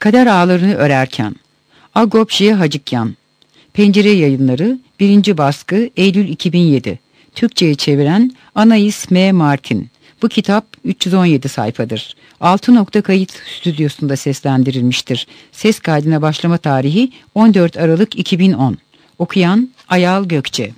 Kader ağlarını örerken. Agop J. Hacıkyan. Pencere Yayınları 1. baskı Eylül 2007. Türkçe'ye çeviren Anais M. Martin. Bu kitap 317 sayfadır. 6 nokta kayıt stüdyosunda seslendirilmiştir. Ses kaydına başlama tarihi 14 Aralık 2010. Okuyan Ayal Gökçe.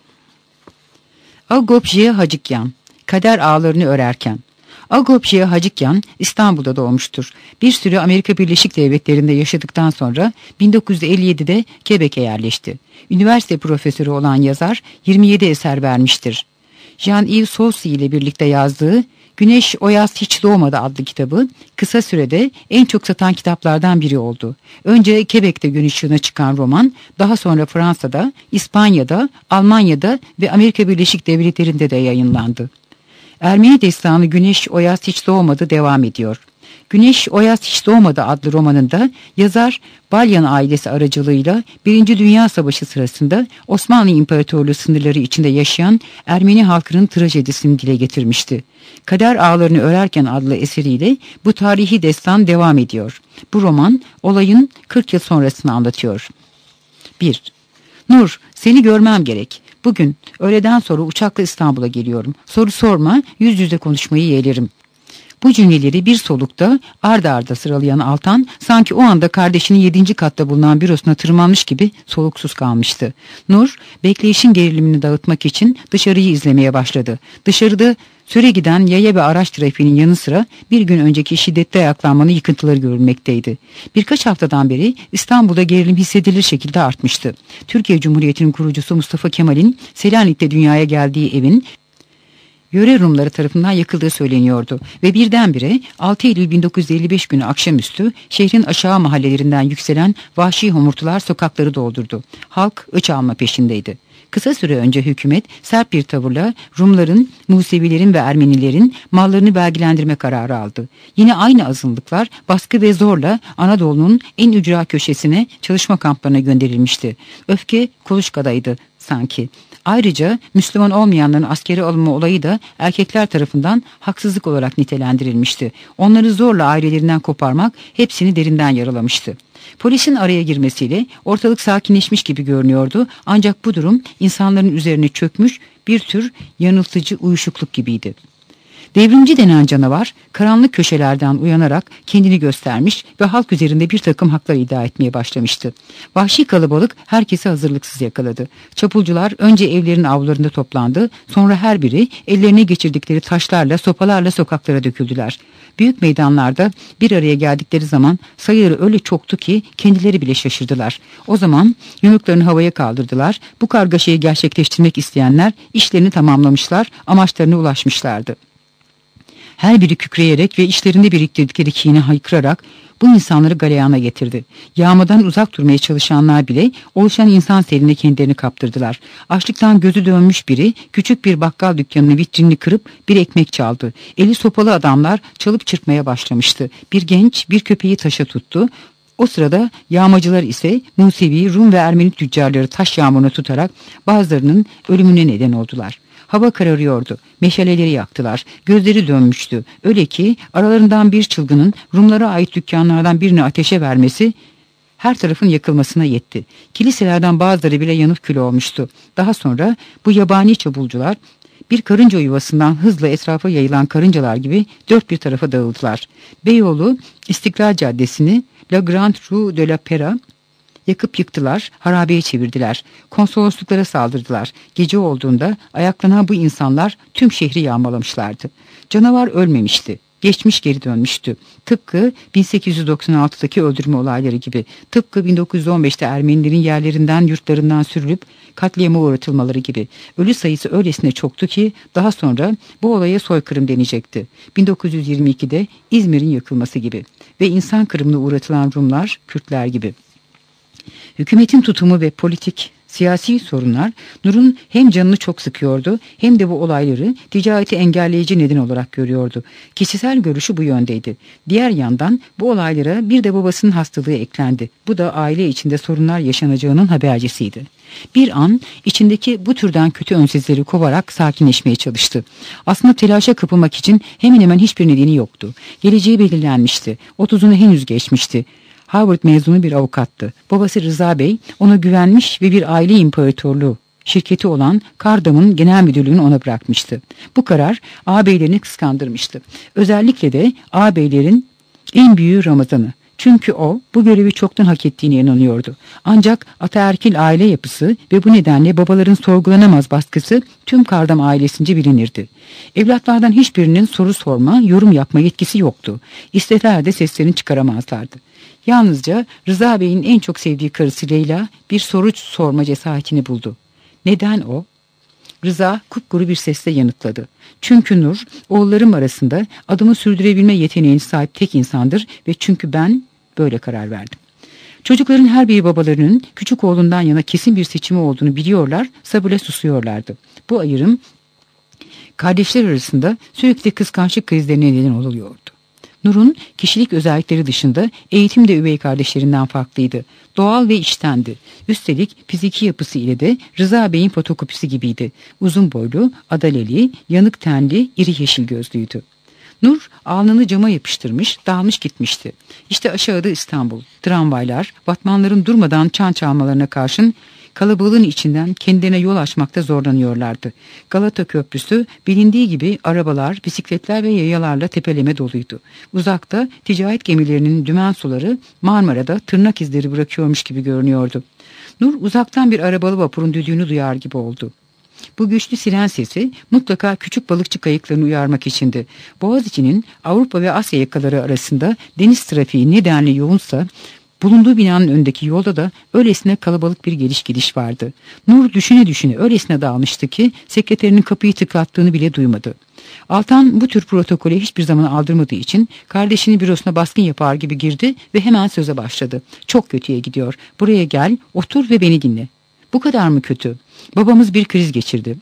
Agop J. Hacıkyan. Kader ağlarını örerken. Agop J. Hacıkyan İstanbul'da doğmuştur. Bir süre Amerika Birleşik Devletleri'nde yaşadıktan sonra 1957'de Quebec'e yerleşti. Üniversite profesörü olan yazar 27 eser vermiştir. Jean-Yves Saussy ile birlikte yazdığı Güneş o yaz hiç doğmadı adlı kitabı kısa sürede en çok satan kitaplardan biri oldu. Önce Quebec'te gün ışığına çıkan roman, daha sonra Fransa'da, İspanya'da, Almanya'da ve Amerika Birleşik Devletleri'nde de yayınlandı. Ermeni destanı Güneş o yaz hiç doğmadı devam ediyor. Güneş o yaz hiç doğmadı adlı romanında yazar Balyan ailesi aracılığıyla 1. Dünya Savaşı sırasında Osmanlı İmparatorluğu sınırları içinde yaşayan Ermeni halkının trajedisini dile getirmişti. Kader Ağlarını Örerken adlı eseriyle bu tarihi destan devam ediyor. Bu roman olayın 40 yıl sonrasını anlatıyor. 1. Nur, seni görmem gerek. Bugün öğleden sonra uçakla İstanbul'a geliyorum. Soru sorma, yüz yüze konuşmayı yeğlerim. Bu cümleleri bir solukta arda arda sıralayan Altan sanki o anda kardeşinin 7. katta bulunan bürosuna tırmanmış gibi soluksuz kalmıştı. Nur bekleyişin gerilimini dağıtmak için dışarıyı izlemeye başladı. Dışarıda süre giden yaya ve araç trafiğinin yanı sıra bir gün önceki şiddetli ayaklanmanın yıkıntıları görülmekteydi. Birkaç haftadan beri İstanbul'da gerilim hissedilir şekilde artmıştı. Türkiye Cumhuriyeti'nin kurucusu Mustafa Kemal'in Selanik'te dünyaya geldiği evin yöre Rumları tarafından yakıldığı söyleniyordu ve birdenbire 6 Eylül 1955 günü akşamüstü şehrin aşağı mahallelerinden yükselen vahşi homurtular sokakları doldurdu. Halk öç alma peşindeydi. Kısa süre önce hükümet sert bir tavırla Rumların, Musevilerin ve Ermenilerin mallarını vergilendirme kararı aldı. Yine aynı azınlıklar baskı ve zorla Anadolu'nun en ücra köşesine çalışma kamplarına gönderilmişti. Öfke kuluçkadaydı sanki. Ayrıca Müslüman olmayanların askere alınma olayı da erkekler tarafından haksızlık olarak nitelendirilmişti. Onları zorla ailelerinden koparmak hepsini derinden yaralamıştı. Polisin araya girmesiyle ortalık sakinleşmiş gibi görünüyordu ancak bu durum insanların üzerine çökmüş bir tür yanıltıcı uyuşukluk gibiydi. Devrimci denen canavar karanlık köşelerden uyanarak kendini göstermiş ve halk üzerinde bir takım haklar iddia etmeye başlamıştı. Vahşi kalabalık herkesi hazırlıksız yakaladı. Çapulcular önce evlerin avlularında toplandı, sonra her biri ellerine geçirdikleri taşlarla, sopalarla sokaklara döküldüler. Büyük meydanlarda bir araya geldikleri zaman sayıları öyle çoktu ki kendileri bile şaşırdılar. O zaman yumruklarını havaya kaldırdılar. Bu kargaşayı gerçekleştirmek isteyenler işlerini tamamlamışlar, amaçlarına ulaşmışlardı. Her biri kükreyerek ve içlerinde biriktirdikleri kini haykırarak bu insanları galeyana getirdi. Yağmadan uzak durmaya çalışanlar bile oluşan insan seline kendilerini kaptırdılar. Açlıktan gözü dönmüş biri küçük bir bakkal dükkanının vitrinini kırıp bir ekmek çaldı. Eli sopalı adamlar çalıp çırpmaya başlamıştı. Bir genç bir köpeği taşa tuttu. O sırada yağmacılar ise Musevi, Rum ve Ermeni tüccarları taş yağmuruna tutarak bazılarının ölümüne neden oldular. Hava kararıyordu. Meşaleleri yaktılar. Gözleri dönmüştü. Öyle ki aralarından bir çılgının Rumlara ait dükkanlardan birini ateşe vermesi her tarafın yakılmasına yetti. Kiliselerden bazıları bile yanıp kül olmuştu. Daha sonra bu yabani çapulcular bir karınca yuvasından hızla etrafa yayılan karıncalar gibi dört bir tarafa dağıldılar. Beyoğlu İstiklal Caddesi'ni La Grande Rue de la Pera yakıp yıktılar, harabeye çevirdiler. Konsolosluklara saldırdılar. Gece olduğunda ayaklanan bu insanlar tüm şehri yağmalamışlardı. Canavar ölmemişti. Geçmiş geri dönmüştü. Tıpkı 1896'daki öldürme olayları gibi. Tıpkı 1915'te Ermenilerin yerlerinden, yurtlarından sürülüp katliama uğratılmaları gibi. Ölü sayısı öylesine çoktu ki daha sonra bu olaya soykırım denecekti. 1922'de İzmir'in yakılması gibi. Ve insan kırımına uğratılan Rumlar, Kürtler gibi. Hükümetin tutumu ve politik, siyasi sorunlar Nur'un hem canını çok sıkıyordu hem de bu olayları ticareti engelleyici neden olarak görüyordu. Kişisel görüşü bu yöndeydi. Diğer yandan bu olaylara bir de babasının hastalığı eklendi. Bu da aile içinde sorunlar yaşanacağının habercisiydi. Bir an içindeki bu türden kötü önsezleri kovarak sakinleşmeye çalıştı. Aslında telaşa kapılmak için hemen hemen hiçbir nedeni yoktu. Geleceği belirlenmişti. 30'unu henüz geçmişti. Harvard mezunu bir avukattı. Babası Rıza Bey ona güvenmiş ve bir aile imparatorluğu şirketi olan Kardam'ın genel müdürlüğünü ona bırakmıştı. Bu karar ağabeylerini kıskandırmıştı. Özellikle de ağabeylerin en büyüğü Ramazan'ı. Çünkü o bu görevi çoktan hak ettiğine inanıyordu. Ancak ataerkil aile yapısı ve bu nedenle babaların sorgulanamaz baskısı tüm Kardam ailesince bilinirdi. Evlatlardan hiçbirinin soru sorma, yorum yapma yetkisi yoktu. İsteseler de seslerini çıkaramazlardı. Yalnızca Rıza Bey'in en çok sevdiği karısı Leyla bir soru sorma cesaretini buldu. Neden o? Rıza kupkuru bir sesle yanıtladı. Çünkü Nur, oğullarım arasında adımı sürdürebilme yeteneğine sahip tek insandır ve çünkü ben böyle karar verdim. Çocukların her biri babalarının küçük oğlundan yana kesin bir seçimi olduğunu biliyorlar, sabırla susuyorlardı. Bu ayrım kardeşler arasında sürekli kıskançlık krizlerine neden oluyordu. Nur'un kişilik özellikleri dışında eğitim de üvey kardeşlerinden farklıydı. Doğal ve içtendi. Üstelik fiziki yapısı ile de Rıza Bey'in fotokopisi gibiydi. Uzun boylu, adaleli, yanık tenli, iri yeşil gözlüydü. Nur alnını cama yapıştırmış, dağılmış gitmişti. İşte aşağıda İstanbul. Tramvaylar, vatmanların durmadan çan çalmalarına karşın kalabalığın içinden kendilerine yol açmakta zorlanıyorlardı. Galata Köprüsü bilindiği gibi arabalar, bisikletler ve yayalarla tepeleme doluydu. Uzakta ticaret gemilerinin dümen suları Marmara'da tırnak izleri bırakıyormuş gibi görünüyordu. Nur uzaktan bir arabalı vapurun düdüğünü duyar gibi oldu. Bu güçlü siren sesi mutlaka küçük balıkçı kayıklarını uyarmak içindi. Boğaziçi'nin Avrupa ve Asya yakaları arasında deniz trafiği nedenli yoğunsa bulunduğu binanın önündeki yolda da öylesine kalabalık bir geliş gidiş vardı. Nur düşüne düşüne öylesine dağılmıştı ki sekreterinin kapıyı tıklattığını bile duymadı. Altan bu tür protokole hiçbir zaman aldırmadığı için kardeşinin bürosuna baskın yapar gibi girdi ve hemen söze başladı. Çok kötüye gidiyor. Buraya gel, otur ve beni dinle. Bu kadar mı kötü? Babamız bir kriz geçirdi.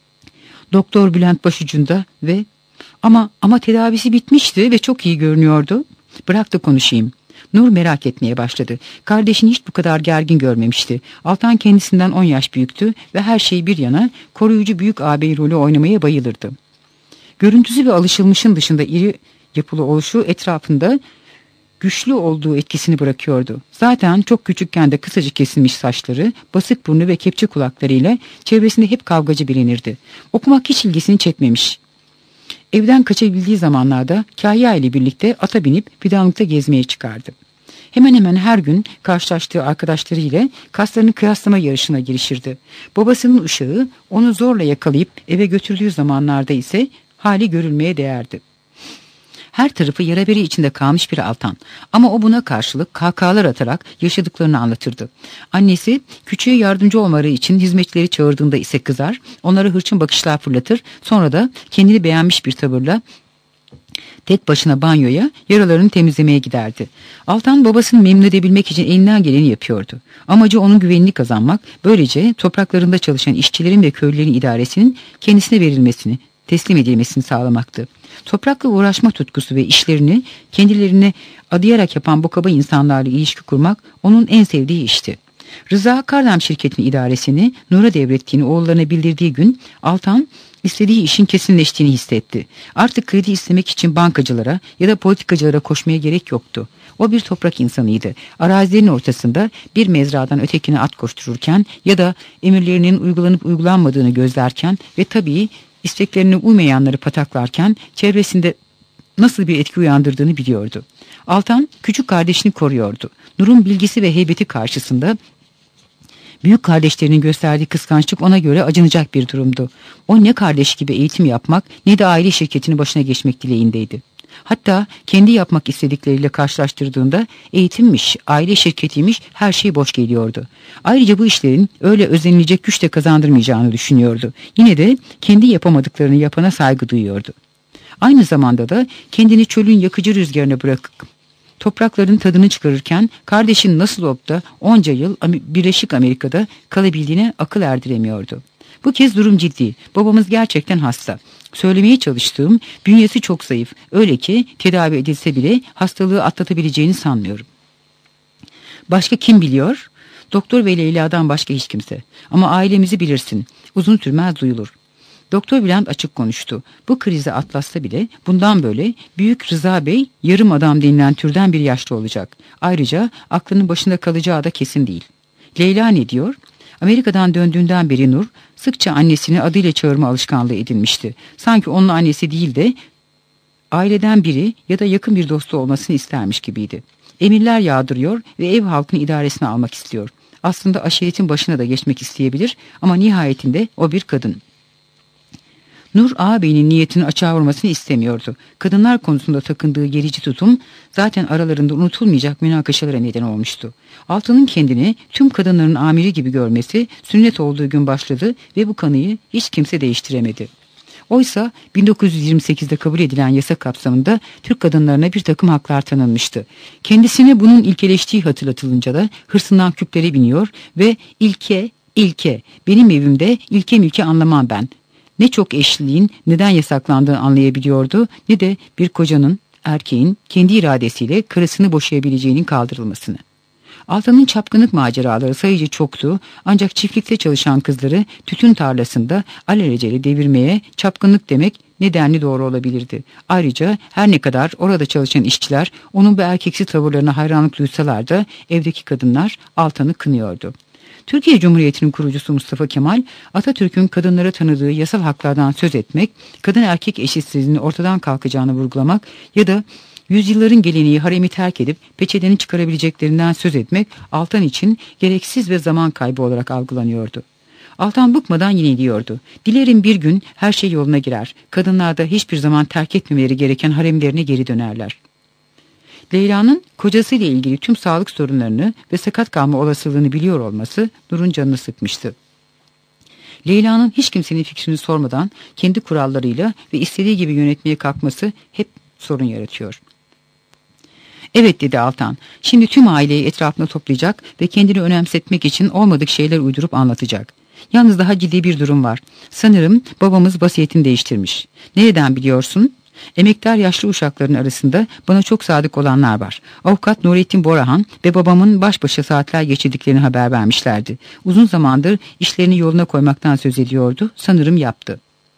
Doktor Bülent başucunda ve ama tedavisi bitmişti ve çok iyi görünüyordu. Bırak da konuşayım. Nur merak etmeye başladı. Kardeşini hiç bu kadar gergin görmemişti. Altan kendisinden 10 yaş büyüktü ve her şey bir yana koruyucu büyük ağabey rolü oynamaya bayılırdı. Görüntüsü ve alışılmışın dışında iri yapılı oluşu etrafında güçlü olduğu etkisini bırakıyordu. Zaten çok küçükken de kısacık kesilmiş saçları, basık burnu ve kepçe kulaklarıyla çevresinde hep kavgacı bilinirdi. Okumak hiç ilgisini çekmemiş. Evden kaçabildiği zamanlarda Kahya ile birlikte ata binip fidanlıkta gezmeye çıkardı. Hemen hemen her gün karşılaştığı arkadaşlarıyla kaslarını kıyaslama yarışına girişirdi. Babasının uşağı onu zorla yakalayıp eve götürdüğü zamanlarda ise hali görülmeye değerdi. Her tarafı yara bere içinde kalmış bir Altan. Ama o buna karşılık kahkahalar atarak yaşadıklarını anlatırdı. Annesi küçüğe yardımcı olmaları için hizmetçileri çağırdığında ise kızar, onlara hırçın bakışlar fırlatır, sonra da kendini beğenmiş bir tavırla tek başına banyoya, yaralarını temizlemeye giderdi. Altan babasını memnun edebilmek için elinden geleni yapıyordu. Amacı onun güvenini kazanmak, böylece topraklarında çalışan işçilerin ve köylülerin idaresinin kendisine verilmesini, teslim edilmesini sağlamaktı. Toprakla uğraşma tutkusu ve işlerini kendilerine adayarak yapan bu kaba insanlarla ilişki kurmak onun en sevdiği işti. Rıza Kardam şirketinin idaresini Nur'a devrettiğini oğullarına bildirdiği gün Altan istediği işin kesinleştiğini hissetti. Artık kredi istemek için bankacılara ya da politikacılara koşmaya gerek yoktu. O bir toprak insanıydı. Arazilerin ortasında bir mezradan ötekine at koştururken ya da emirlerinin uygulanıp uygulanmadığını gözlerken ve tabii isteklerine uymayanları pataklarken çevresinde nasıl bir etki uyandırdığını biliyordu. Altan küçük kardeşini koruyordu. Nur'un bilgisi ve heybeti karşısında büyük kardeşlerinin gösterdiği kıskançlık ona göre acınacak bir durumdu. O ne kardeş gibi eğitim yapmak ne de aile şirketinin başına geçmek dileğindeydi. Hatta kendi yapmak istedikleriyle karşılaştırdığında eğitimmiş, aile şirketiymiş her şey boş geliyordu. Ayrıca bu işlerin öyle özenilecek güç de kazandırmayacağını düşünüyordu. Yine de kendi yapamadıklarını yapana saygı duyuyordu. Aynı zamanda da kendini çölün yakıcı rüzgarına bırakıp toprakların tadını çıkarırken kardeşin nasıl olup da onca yıl Birleşik Amerika'da kalabildiğine akıl erdiremiyordu. Bu kez durum ciddi. Babamız gerçekten hasta. Söylemeye çalıştığım bünyesi çok zayıf. Öyle ki tedavi edilse bile hastalığı atlatabileceğini sanmıyorum. Başka kim biliyor? Doktor ve Leyla'dan başka hiç kimse. Ama ailemizi bilirsin. Uzun sürmez duyulur. Doktor Bülent açık konuştu. Bu krizi atlasa bile bundan böyle Büyük Rıza Bey yarım adam denilen türden bir yaşlı olacak. Ayrıca aklının başında kalacağı da kesin değil. Leyla ne diyor? Amerika'dan döndüğünden beri Nur sıkça annesini adıyla çağırma alışkanlığı edinmişti. Sanki onun annesi değil de aileden biri ya da yakın bir dostu olmasını istermiş gibiydi. Emirler yağdırıyor ve ev halkını idaresine almak istiyor. Aslında aşiretin başına da geçmek isteyebilir ama nihayetinde o bir kadın. Nur ağabeyinin niyetini açığa vurmasını istemiyordu. Kadınlar konusunda takındığı gerici tutum zaten aralarında unutulmayacak münakaşalara neden olmuştu. Altan'ın kendini tüm kadınların amiri gibi görmesi sünnet olduğu gün başladı ve bu kanıyı hiç kimse değiştiremedi. Oysa 1928'de kabul edilen yasa kapsamında Türk kadınlarına bir takım haklar tanınmıştı. Kendisine bunun ilkeleştiği hatırlatılınca da hırsından küplere biniyor ve ilke, benim evimde ilke mülke anlamam ben. Ne çok eşliliğin neden yasaklandığını anlayabiliyordu ne de bir kocanın, erkeğin kendi iradesiyle karısını boşayabileceğinin kaldırılmasını. Altan'ın çapkınlık maceraları sayıca çoktu ancak çiftlikte çalışan kızları tütün tarlasında alelacele devirmeye çapkınlık demek nedenli doğru olabilirdi. Ayrıca her ne kadar orada çalışan işçiler onun bu erkeksi tavırlarına hayranlık duysalar da evdeki kadınlar Altan'ı kınıyordu. Türkiye Cumhuriyeti'nin kurucusu Mustafa Kemal, Atatürk'ün kadınlara tanıdığı yasal haklardan söz etmek, kadın erkek eşitsizliğinin ortadan kalkacağını vurgulamak ya da yüzyılların geleneği haremi terk edip peçeteni çıkarabileceklerinden söz etmek Altan için gereksiz ve zaman kaybı olarak algılanıyordu. Altan bıkmadan yineliyordu. Dilerim bir gün her şey yoluna girer. Kadınlar da hiçbir zaman terk etmemeleri gereken haremlerine geri dönerler. Leyla'nın kocasıyla ilgili tüm sağlık sorunlarını ve sakat kalma olasılığını biliyor olması Nur'un canını sıkmıştı. Leyla'nın hiç kimsenin fikrini sormadan kendi kurallarıyla ve istediği gibi yönetmeye kalkması hep sorun yaratıyor. Evet dedi Altan. Şimdi tüm aileyi etrafına toplayacak ve kendini önemsetmek için olmadık şeyler uydurup anlatacak. Yalnız daha ciddi bir durum var. Sanırım babamız vasiyetini değiştirmiş. Nereden biliyorsun? Emektar yaşlı uşakların arasında bana çok sadık olanlar var. Avukat Nurettin Borahan ve babamın baş başa saatler geçirdiklerini haber vermişlerdi. Uzun zamandır işlerini yoluna koymaktan söz ediyordu. Sanırım yaptı.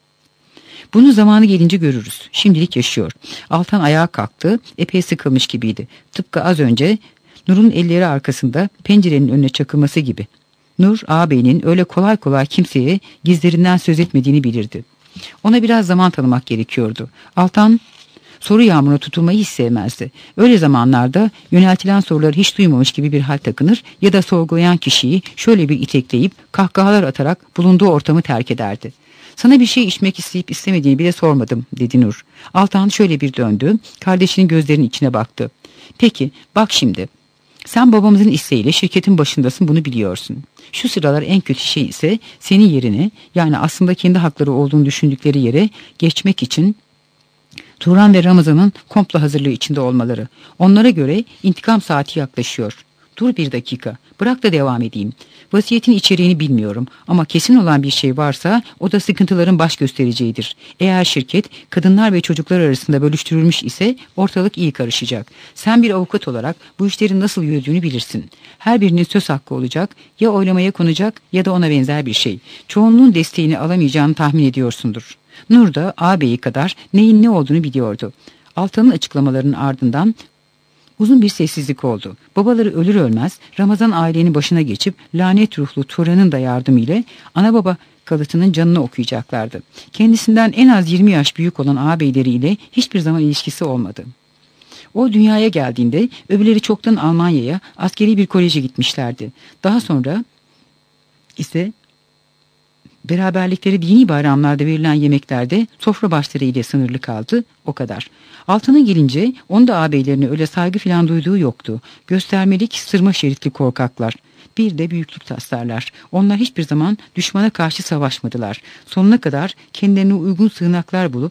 Bunu zamanı gelince görürüz. Şimdilik yaşıyor. Altan ayağa kalktı. Epey sıkılmış gibiydi. Tıpkı az önce Nur'un elleri arkasında pencerenin önüne çakılması gibi. Nur ağabeyinin öyle kolay kolay kimseye gizlerinden söz etmediğini bilirdi. Ona biraz zaman tanımak gerekiyordu. Altan soru yağmuruna tutulmayı hiç sevmezdi. Öyle zamanlarda yöneltilen soruları hiç duymamış gibi bir hal takınır ya da sorgulayan kişiyi şöyle bir itekleyip kahkahalar atarak bulunduğu ortamı terk ederdi. Sana bir şey içmek isteyip istemediğini bile sormadım dedi Nur. Altan şöyle bir döndü, kardeşinin gözlerinin içine baktı. Peki bak şimdi. Sen babamızın isteğiyle şirketin başındasın, bunu biliyorsun. Şu sıralar en kötü şey ise senin yerine, yani aslında kendi hakları olduğunu düşündükleri yere geçmek için Turan ve Ramazan'ın komplo hazırlığı içinde olmaları. Onlara göre intikam saati yaklaşıyor. Dur bir dakika, bırak da devam edeyim. Vasiyetin içeriğini bilmiyorum ama kesin olan bir şey varsa o da sıkıntıların baş göstereceğidir. Eğer şirket kadınlar ve çocuklar arasında bölüştürülmüş ise ortalık iyi karışacak. Sen bir avukat olarak bu işlerin nasıl yürüdüğünü bilirsin. Her birinin söz hakkı olacak, ya oylamaya konacak ya da ona benzer bir şey. Çoğunluğun desteğini alamayacağını tahmin ediyorsundur. Nur da ağabeyi kadar neyin ne olduğunu biliyordu. Altan'ın açıklamalarının ardından uzun bir sessizlik oldu. Babaları ölür ölmez Ramazan ailenin başına geçip lanet ruhlu Turan'ın da yardımıyla ana baba kalıtının canını okuyacaklardı. Kendisinden en az 20 yaş büyük olan ağabeyleriyle hiçbir zaman ilişkisi olmadı. O dünyaya geldiğinde öbürleri çoktan Almanya'ya askeri bir koleje gitmişlerdi. Daha sonra ise beraberlikleri dini bayramlarda verilen yemeklerde sofra başları ile sınırlı kaldı, o kadar. Altına gelince onun da ağabeylerine öyle saygı filan duyduğu yoktu. Göstermelik, sırma şeritli korkaklar. Bir de büyüklük taslarlar. Onlar hiçbir zaman düşmana karşı savaşmadılar. Sonuna kadar kendilerine uygun sığınaklar bulup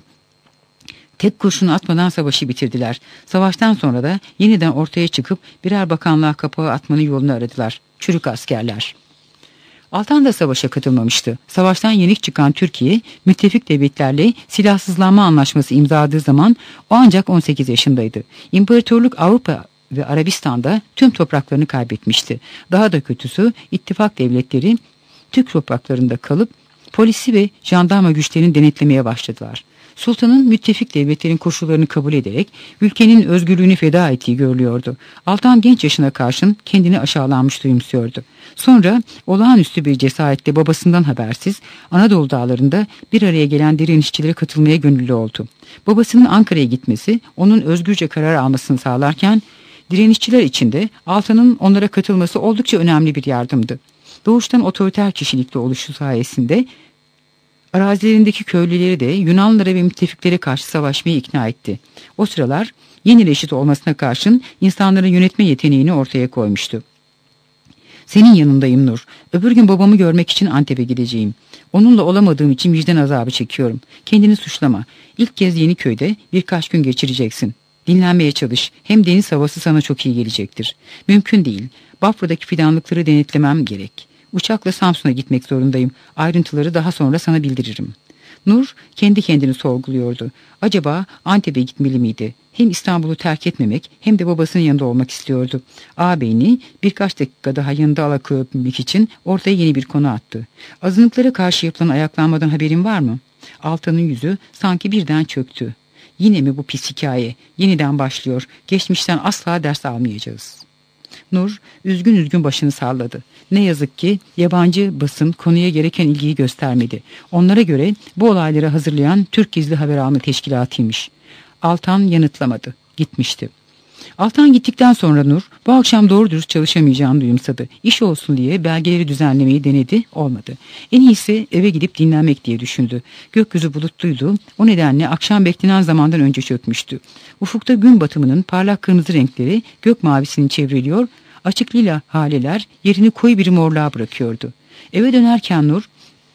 tek kurşunu atmadan savaşı bitirdiler. Savaştan sonra da yeniden ortaya çıkıp birer bakanlığa kapağı atmanın yolunu aradılar. Çürük askerler. Altan da savaşa katılmamıştı. Savaştan yenik çıkan Türkiye, müttefik devletlerle silahsızlanma anlaşması imzaladığı zaman o ancak 18 yaşındaydı. İmparatorluk Avrupa ve Arabistan'da tüm topraklarını kaybetmişti. Daha da kötüsü ittifak devletleri Türk topraklarında kalıp Polisi ve jandarma güçlerini denetlemeye başladılar. Sultanın müttefik devletlerin koşullarını kabul ederek ülkenin özgürlüğünü feda ettiği görülüyordu. Altan genç yaşına karşın kendini aşağılanmış duyumsuyordu. Sonra olağanüstü bir cesaretle babasından habersiz Anadolu dağlarında bir araya gelen direnişçilere katılmaya gönüllü oldu. Babasının Ankara'ya gitmesi onun özgürce karar almasını sağlarken direnişçiler içinde Altan'ın onlara katılması oldukça önemli bir yardımdı. Doğuştan otoriter kişilikli oluşu sayesinde arazilerindeki köylüleri de Yunanlılara ve müttefiklere karşı savaşmaya ikna etti. O sıralar yeni reşit olmasına karşın insanların yönetme yeteneğini ortaya koymuştu. Senin yanındayım Nur. Öbür gün babamı görmek için Antep'e gideceğim. Onunla olamadığım için vicdan azabı çekiyorum. Kendini suçlama. İlk kez Yeniköy'de birkaç gün geçireceksin. Dinlenmeye çalış. Hem deniz havası sana çok iyi gelecektir. Mümkün değil. Bafra'daki fidanlıkları denetlemem gerek. Uçakla Samsun'a gitmek zorundayım. Ayrıntıları daha sonra sana bildiririm. Nur kendi kendini sorguluyordu. Acaba Antep'e gitmeli miydi? Hem İstanbul'u terk etmemek hem de babasının yanında olmak istiyordu. Ağabeyini birkaç dakika daha yanında alakoyabilmek için ortaya yeni bir konu attı. Azınlıklara karşı yapılan ayaklanmadan haberin var mı? Altan'ın yüzü sanki birden çöktü. Yine mi bu pis hikaye? Yeniden başlıyor. Geçmişten asla ders almayacağız. Nur üzgün üzgün başını salladı. Ne yazık ki yabancı basın konuya gereken ilgiyi göstermedi. Onlara göre bu olayları hazırlayan Türk Gizli Haber Alma Teşkilatı'ymış. Altan yanıtlamadı. Gitmişti. Altan gittikten sonra Nur bu akşam doğru dürüst çalışamayacağını duyumsadı. İş olsun diye belgeleri düzenlemeyi denedi, olmadı. En iyisi eve gidip dinlenmek diye düşündü. Gökyüzü bulutluydu. O nedenle akşam beklenen zamandan önce çökmüştü. Ufukta gün batımının parlak kırmızı renkleri gök mavisini çevriliyor, açık lila haleler yerini koyu bir morluğa bırakıyordu. Eve dönerken Nur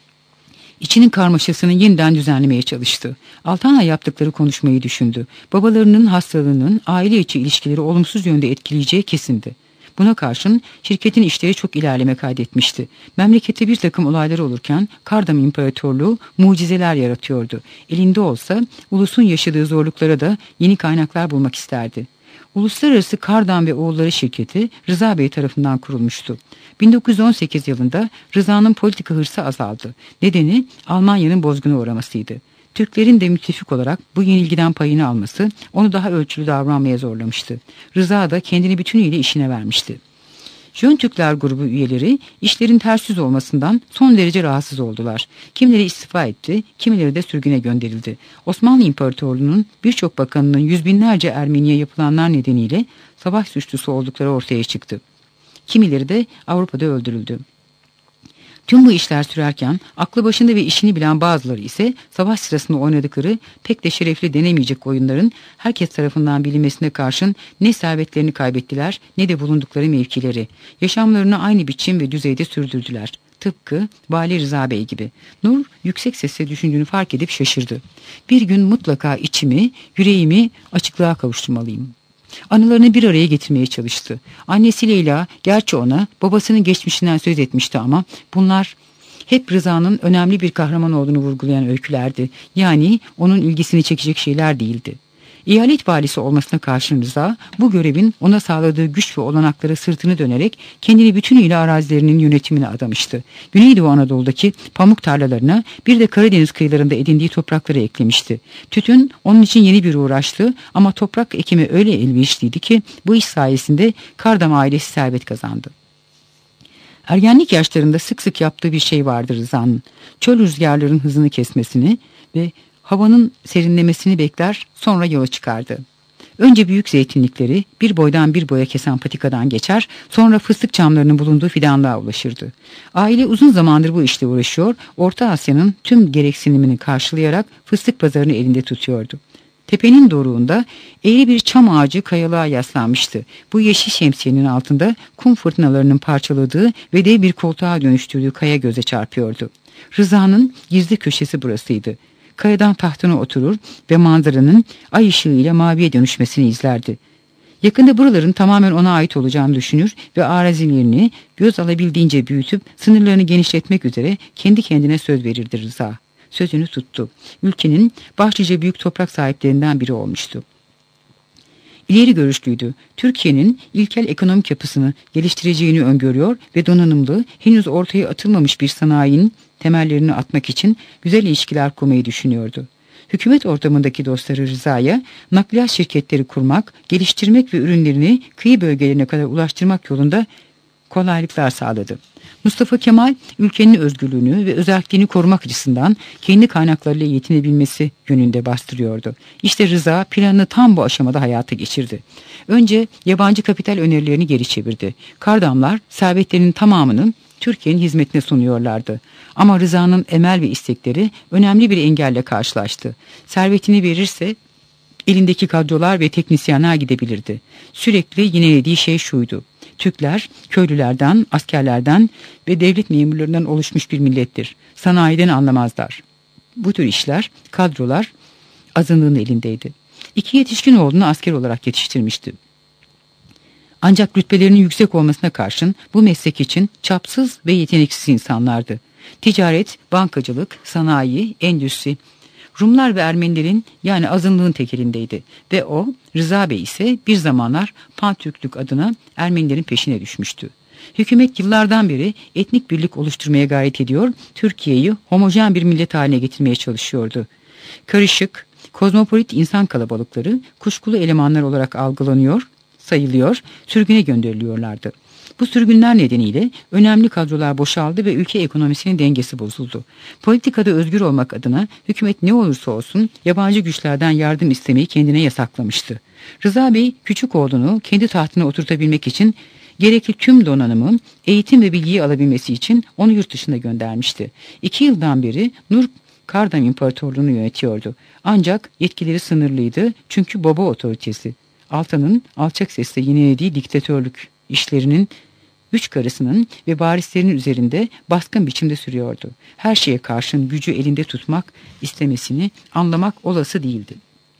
İçinin karmaşasını yeniden düzenlemeye çalıştı. Altan'la yaptıkları konuşmayı düşündü. Babalarının hastalığının aile içi ilişkileri olumsuz yönde etkileyeceği kesindi. Buna karşın şirketin işleri çok ilerleme kaydetmişti. Memlekette bir takım olaylar olurken Kardam İmparatorluğu mucizeler yaratıyordu. Elinde olsa ulusun yaşadığı zorluklara da yeni kaynaklar bulmak isterdi. Uluslararası Kardam ve Oğulları şirketi Rıza Bey tarafından kurulmuştu. 1918 yılında Rıza'nın politika hırsı azaldı. Nedeni Almanya'nın bozguna uğramasıydı. Türklerin de müttefik olarak bu yenilgiden payını alması onu daha ölçülü davranmaya zorlamıştı. Rıza da kendini bütünüyle işine vermişti. Jön Türkler grubu üyeleri işlerin ters yüz olmasından son derece rahatsız oldular. Kimileri istifa etti, kimileri de sürgüne gönderildi. Osmanlı İmparatorluğu'nun birçok bakanının yüz binlerce Ermeniye yapılanlar nedeniyle savaş suçlusu oldukları ortaya çıktı. Kimileri de Avrupa'da öldürüldü. Tüm bu işler sürerken aklı başında ve işini bilen bazıları ise savaş sırasında oynadıkları pek de şerefli denemeyecek oyunların herkes tarafından bilinmesine karşın ne servetlerini kaybettiler ne de bulundukları mevkileri. Yaşamlarını aynı biçim ve düzeyde sürdürdüler. Tıpkı Vali Rıza Bey gibi. Nur yüksek sesle düşündüğünü fark edip şaşırdı. Bir gün mutlaka içimi, yüreğimi açıklığa kavuşturmalıyım. Anılarını bir araya getirmeye çalıştı. Annesi Leyla gerçi ona babasının geçmişinden söz etmişti ama bunlar hep Rıza'nın önemli bir kahraman olduğunu vurgulayan öykülerdi. Yani onun ilgisini çekecek şeyler değildi. Eyalet valisi olmasına karşın Rıza bu görevin ona sağladığı güç ve olanaklara sırtını dönerek kendini bütünüyle arazilerinin yönetimine adamıştı. Güneydoğu Anadolu'daki pamuk tarlalarına bir de Karadeniz kıyılarında edindiği toprakları eklemişti. Tütün onun için yeni bir uğraştı ama toprak ekimi öyle elverişliydi ki bu iş sayesinde Kardam ailesi servet kazandı. Ergenlik yaşlarında sık sık yaptığı bir şey vardı Rıza'nın. Çöl rüzgarların hızını kesmesini ve havanın serinlemesini bekler, sonra yola çıkardı. Önce büyük zeytinlikleri bir boydan bir boya kesen patikadan geçer, sonra fıstık çamlarının bulunduğu fidanlığa ulaşırdı. Aile uzun zamandır bu işle uğraşıyor, Orta Asya'nın tüm gereksinimini karşılayarak fıstık pazarını elinde tutuyordu. Tepenin doruğunda eğri bir çam ağacı kayalığa yaslanmıştı. Bu yeşil şemsiyenin altında kum fırtınalarının parçaladığı ve dev bir koltuğa dönüştürdüğü kaya göze çarpıyordu. Rıza'nın gizli köşesi burasıydı. Kayadan tahtına oturur ve manzaranın ay ışığıyla maviye dönüşmesini izlerdi. Yakında buraların tamamen ona ait olacağını düşünür ve arazilerini göz alabildiğince büyütüp sınırlarını genişletmek üzere kendi kendine söz verirdi Rıza. Sözünü tuttu. Ülkenin başlıca büyük toprak sahiplerinden biri olmuştu. İleri görüşlüydü. Türkiye'nin ilkel ekonomik yapısını geliştireceğini öngörüyor ve donanımlı, henüz ortaya atılmamış bir sanayinin temellerini atmak için güzel ilişkiler kurmayı düşünüyordu. Hükümet ortamındaki dostları Rıza'ya nakliyat şirketleri kurmak, geliştirmek ve ürünlerini kıyı bölgelerine kadar ulaştırmak yolunda kolaylıklar sağladı. Mustafa Kemal ülkenin özgürlüğünü ve özelliğini korumak açısından kendi kaynaklarıyla yetinebilmesi yönünde bastırıyordu. İşte Rıza planını tam bu aşamada hayata geçirdi. Önce yabancı kapital önerilerini geri çevirdi. Kardamlar servetlerinin tamamını Türkiye'nin hizmetine sunuyorlardı. Ama Rıza'nın emel ve istekleri önemli bir engelle karşılaştı. Servetini verirse elindeki kadrolar ve teknisyenler gidebilirdi. Sürekli yinelediği şey şuydu: Türkler, köylülerden, askerlerden ve devlet memurlarından oluşmuş bir millettir. Sanayiden anlamazlar. Bu tür işler, kadrolar azınlığın elindeydi. 2 yetişkin oğlunu asker olarak yetiştirmişti. Ancak rütbelerinin yüksek olmasına karşın bu meslek için çapsız ve yeteneksiz insanlardı. Ticaret, bankacılık, sanayi, endüstri, Rumlar ve Ermenilerin yani azınlığın tekelindeydi ve o, Rıza Bey ise bir zamanlar Pantürklük adına Ermenilerin peşine düşmüştü. Hükümet yıllardan beri etnik birlik oluşturmaya gayret ediyor, Türkiye'yi homojen bir millet haline getirmeye çalışıyordu. Karışık, kozmopolit insan kalabalıkları kuşkulu elemanlar olarak algılanıyor, sayılıyor, sürgüne gönderiliyorlardı. Bu sürgünler nedeniyle önemli kadrolar boşaldı ve ülke ekonomisinin dengesi bozuldu. Politikada özgür olmak adına hükümet ne olursa olsun yabancı güçlerden yardım istemeyi kendine yasaklamıştı. Rıza Bey küçük oğlunu kendi tahtına oturtabilmek için gerekli tüm donanımı, eğitim ve bilgiyi alabilmesi için onu yurt dışına göndermişti. 2 yıldan beri Nur Kardam İmparatorluğunu yönetiyordu. Ancak yetkileri sınırlıydı çünkü baba otoritesi. Altan'ın alçak sesle yinelediği diktatörlük işlerinin 3 karısının ve varislerinin üzerinde baskın biçimde sürüyordu. Her şeye karşın gücü elinde tutmak istemesini anlamak olası değildi.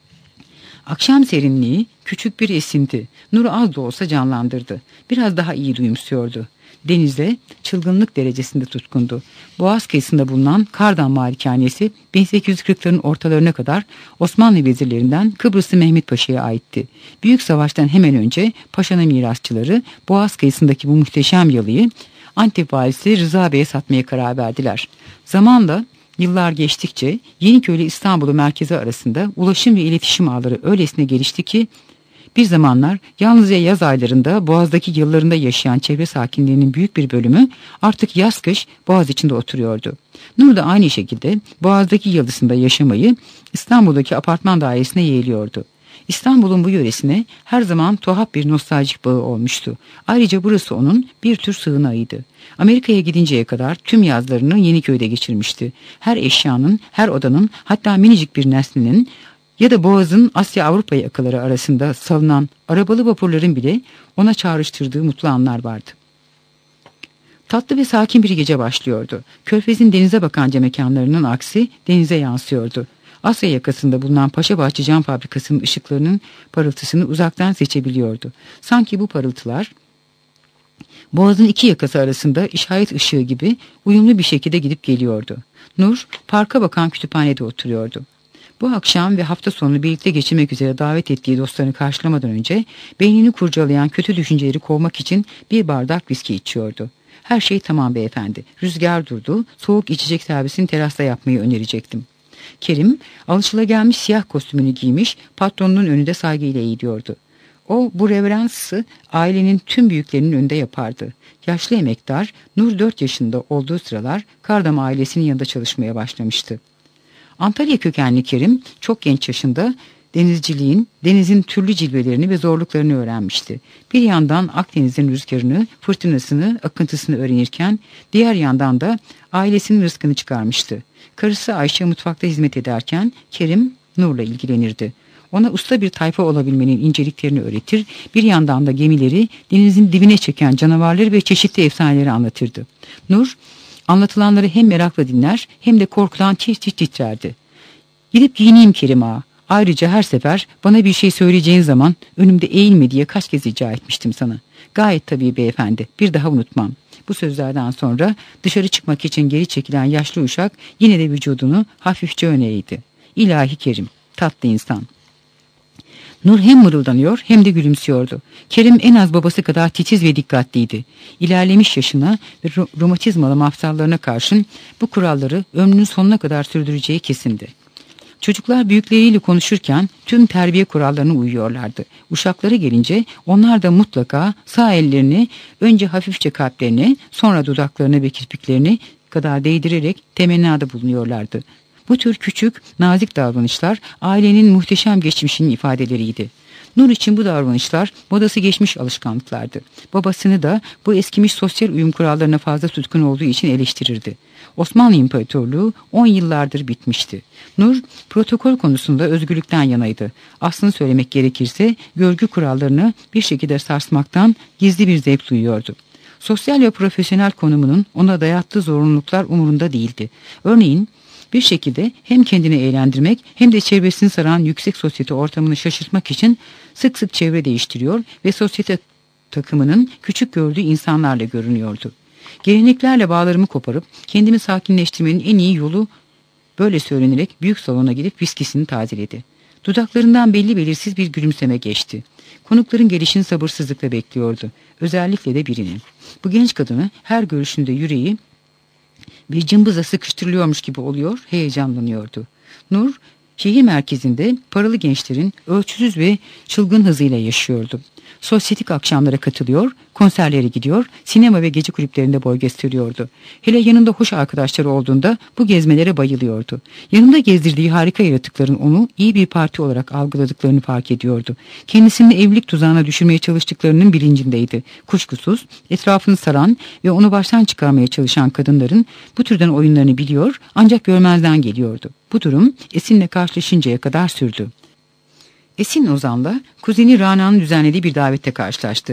Akşam serinliği küçük bir esinti Nur'u az da olsa canlandırdı. Biraz daha iyi duyumsuyordu. Denize çılgınlık derecesinde tutkundu. Boğaz kıyısında bulunan Kardam Malikanesi 1840'ların ortalarına kadar Osmanlı vezirlerinden Kıbrıslı Mehmet Paşa'ya aitti. Büyük savaştan hemen önce Paşa'nın mirasçıları Boğaz kıyısındaki bu muhteşem yalıyı Antep valisi Rıza Bey'e satmaya karar verdiler. Zamanla yıllar geçtikçe Yeniköy ile İstanbul'u merkezi arasında ulaşım ve iletişim ağları öylesine gelişti ki bir zamanlar yalnızca yaz aylarında Boğaz'daki yıllarında yaşayan çevre sakinlerinin büyük bir bölümü artık yaz kış Boğaz içinde oturuyordu. Nur da aynı şekilde Boğaz'daki yalısında yaşamayı İstanbul'daki apartman dairesine yeğliyordu. İstanbul'un bu yöresine her zaman tuhaf bir nostaljik bağı olmuştu. Ayrıca burası onun bir tür sığınağıydı. Amerika'ya gidinceye kadar tüm yazlarını Yeniköy'de geçirmişti. Her eşyanın, her odanın, hatta minicik bir nesnenin ya da Boğaz'ın Asya-Avrupa yakaları arasında salınan arabalı vapurların bile ona çağrıştırdığı mutlu anlar vardı. Tatlı ve sakin bir gece başlıyordu. Körfez'in denize bakan mekanlarının aksi denize yansıyordu. Asya yakasında bulunan Paşabahçe Cam Fabrikası'nın ışıklarının parıltısını uzaktan seçebiliyordu. Sanki bu parıltılar Boğaz'ın 2 yakası arasında işaret ışığı gibi uyumlu bir şekilde gidip geliyordu. Nur, parka bakan kütüphanede oturuyordu. Bu akşam ve hafta sonunu birlikte geçirmek üzere davet ettiği dostlarını karşılamadan önce beynini kurcalayan kötü düşünceleri kovmak için bir bardak viski içiyordu. Her şey tamam beyefendi. Rüzgar durdu. Soğuk içecek servisini terasta yapmayı önerecektim. Kerim alışılagelmiş siyah kostümünü giymiş, patronunun önünde saygıyla eğiliyordu. O bu reveransı ailenin tüm büyüklerinin önünde yapardı. Yaşlı emektar Nur 4 yaşında olduğu sıralar Kardam ailesinin yanında çalışmaya başlamıştı. Antalya kökenli Kerim çok genç yaşında denizciliğin, denizin türlü cilvelerini ve zorluklarını öğrenmişti. Bir yandan Akdeniz'in rüzgarını, fırtınasını, akıntısını öğrenirken diğer yandan da ailesinin rızkını çıkarmıştı. Karısı Ayşe mutfakta hizmet ederken Kerim Nur'la ilgilenirdi. Ona usta bir tayfa olabilmenin inceliklerini öğretir, bir yandan da gemileri denizin dibine çeken canavarları ve çeşitli efsaneleri anlatırdı. Nur anlatılanları hem merakla dinler hem de korkudan tit tit titrerdi. Gidip giyineyim Kerim ağa. Ayrıca her sefer bana bir şey söyleyeceğin zaman önümde eğilme diye kaç kez rica etmiştim sana. Gayet tabii beyefendi, bir daha unutmam. Bu sözlerden sonra dışarı çıkmak için geri çekilen yaşlı uşak yine de vücudunu hafifçe öne eğdi. İlahi Kerim, tatlı insan. Nur hem mırıldanıyor hem de gülümsüyordu. Kerim en az babası kadar titiz ve dikkatliydi. İlerlemiş yaşına ve romatizmalı mafsallarına karşın bu kuralları ömrünün sonuna kadar sürdüreceği kesindi. Çocuklar büyükleriyle konuşurken tüm terbiye kurallarına uyuyorlardı. Uşakları gelince onlar da mutlaka sağ ellerini önce hafifçe kalplerine, sonra dudaklarına ve kirpiklerini kadar değdirerek temennada bulunuyorlardı. Bu tür küçük, nazik davranışlar ailenin muhteşem geçmişinin ifadeleriydi. Nur için bu davranışlar modası geçmiş alışkanlıklardı. Babasını da bu eskimiş sosyal uyum kurallarına fazla tutkun olduğu için eleştirirdi. Osmanlı İmparatorluğu 10 yıllardır bitmişti. Nur, protokol konusunda özgürlükten yanaydı. Aslını söylemek gerekirse görgü kurallarını bir şekilde sarsmaktan gizli bir zevk duyuyordu. Sosyal ve profesyonel konumunun ona dayattığı zorunluluklar umurunda değildi. Örneğin, bir şekilde hem kendini eğlendirmek hem de çevresini saran yüksek sosyete ortamını şaşırtmak için sık sık çevre değiştiriyor ve sosyete takımının küçük gördüğü insanlarla görünüyordu. Geleneklerle bağlarımı koparıp kendimi sakinleştirmenin en iyi yolu böyle söylenerek büyük salona gidip viskisini tazeledi. Dudaklarından belli belirsiz bir gülümseme geçti. Konukların gelişini sabırsızlıkla bekliyordu. Özellikle de birini. Bu genç kadını her görüşünde yüreği bir cımbıza sıkıştırılıyormuş gibi oluyor, heyecanlanıyordu. Nur, şehir merkezinde paralı gençlerin ölçüsüz ve çılgın hızıyla yaşıyordu. Sosyetik akşamlara katılıyor, konserlere gidiyor, sinema ve gece kulüplerinde boy gösteriyordu. Hele yanında hoş arkadaşları olduğunda bu gezmelere bayılıyordu. Yanında gezdirdiği harika yaratıkların onu iyi bir parti olarak algıladıklarını fark ediyordu. Kendisini evlilik tuzağına düşürmeye çalıştıklarının bilincindeydi. Kuşkusuz etrafını saran ve onu baştan çıkarmaya çalışan kadınların bu türden oyunlarını biliyor ancak görmezden geliyordu. Bu durum Esin'le karşılaşıncaya kadar sürdü. Esin Ozan'la kuzeni Rana'nın düzenlediği bir davette karşılaştı.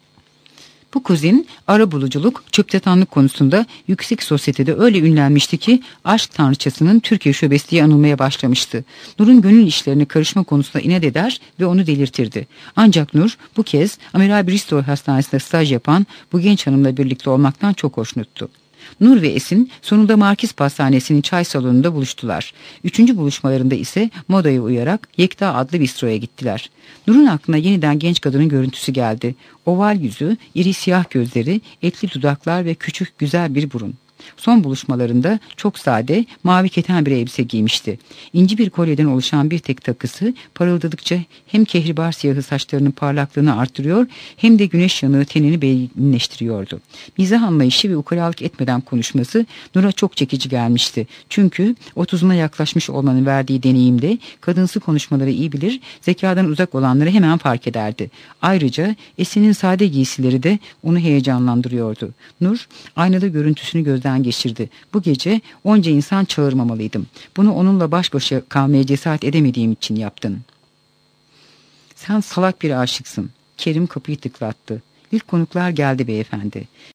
Bu kuzin arabuluculuk, çöptetanlık konusunda yüksek sosyetede öyle ünlenmişti ki aşk tanrıçasının Türkiye şubesi diye anılmaya başlamıştı. Nur'un gönül işlerine karışma konusunda inat eder ve onu delirtirdi. Ancak Nur bu kez Amiral Bristol Hastanesi'nde staj yapan bu genç hanımla birlikte olmaktan çok hoşnuttu. Nur ve Esin sonunda Markiz Pastanesi'nin çay salonunda buluştular. Üçüncü buluşmalarında ise modaya uyarak Yekta adlı bistroya gittiler. Nur'un aklına yeniden genç kadının görüntüsü geldi. Oval yüzü, iri siyah gözleri, etli dudaklar ve küçük güzel bir burun. Son buluşmalarında çok sade, mavi keten bir elbise giymişti. İnci bir kolyeden oluşan bir tek takısı parıldadıkça hem kehribar siyahı saçlarının parlaklığını arttırıyor hem de güneş yanığı tenini belginleştiriyordu. Mizah anlayışı ve ukalalık etmeden konuşması Nur'a çok çekici gelmişti. Çünkü 30'una yaklaşmış olmanın verdiği deneyimde kadınsı konuşmaları iyi bilir, zekadan uzak olanları hemen fark ederdi. Ayrıca Esin'in sade giysileri de onu heyecanlandırıyordu. Nur aynada görüntüsünü gözden geçirdi. Bu gece onca insan çağırmamalıydım. Bunu onunla baş başa kalmaya cesaret edemediğim için yaptın. Sen salak bir aşıksın. Kerim kapıyı tıklattı. İlk konuklar geldi beyefendi.